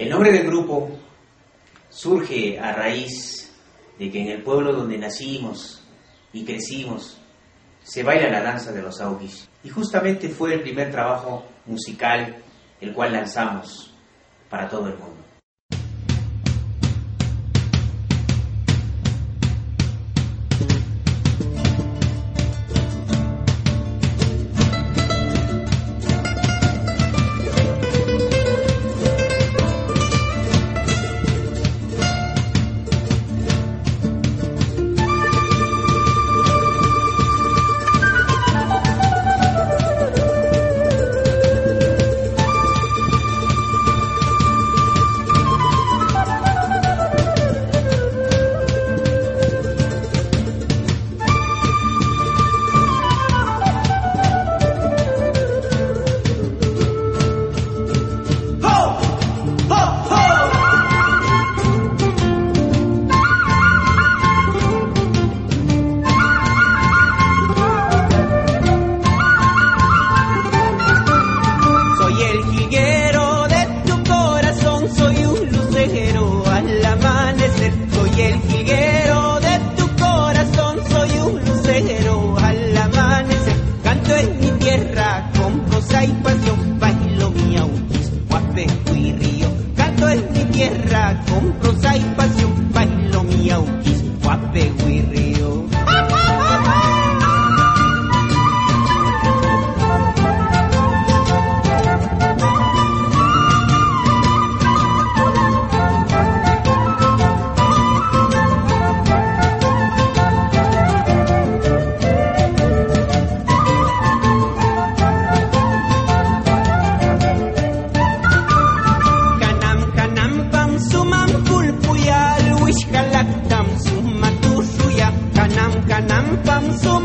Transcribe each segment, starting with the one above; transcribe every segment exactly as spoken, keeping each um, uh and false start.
El nombre del grupo surge a raíz de que en el pueblo donde nacimos y crecimos se baila la danza de los Aukis. Y justamente fue el primer trabajo musical el cual lanzamos para todo el mundo.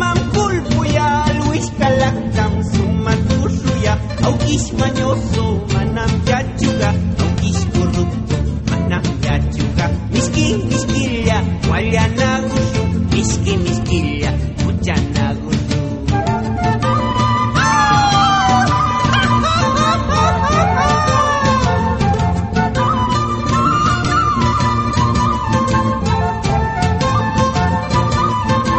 Aukis mañoso